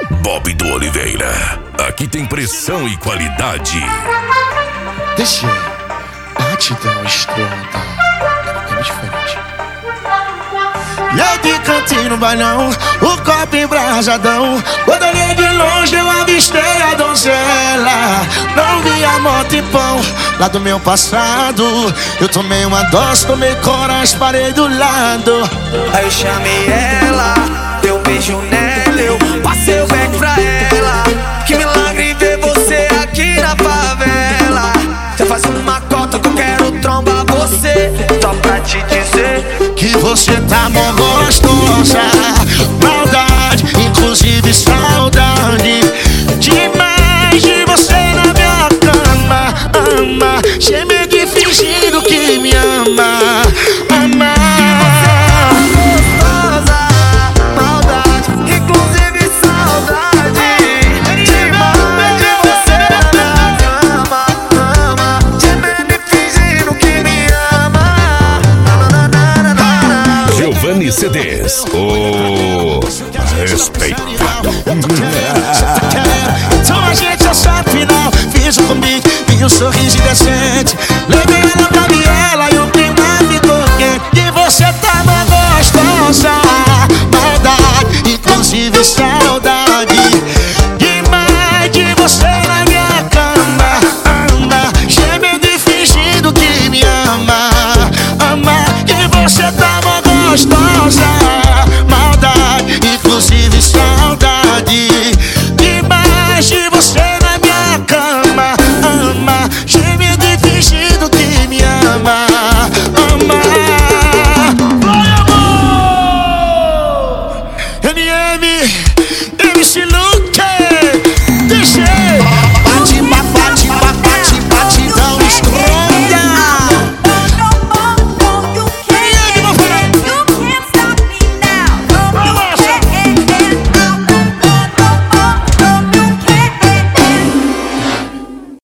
Bob do Oliveira. Aqui tem pressão e qualidade. DJ, batidão estronda. É bem diferente. E eu de cantinho no bailão, o copo embrasadão. Quando olhei de longe eu avistei a donzela. Não vi a moto e pão lá do meu passado. Eu tomei uma dose, tomei coragem, parei do lado. Aí eu chamei ela, dei um beijo nela, eu passei o back pra ela. Que milagre ver você aqui na favela. Já faz uma cota que eu quero trombar você. Só pra te dizer que você tá mó gostosa. Maldade, inclusive saudade. Demais de você na minha cama. Ama, gemendo e fingindo que me ama. Ama. Giovanni CDs, o respeitado. Então a gente é só final. Fiz o convite, vi um sorriso indecente. Levei ela pra Biela e o clima ficou quente. E você tá mó gostosa. Maldade, inclusive saudade. Demais de você na minha cama. Ama, gemendo e fingindo que me ama. Ama, e você tá mó gostosa. Maldade, inclusive saudade. Demais de você na minha cama. Ama, gemendo e fingindo que me ama. Ama. Vai, amor! NM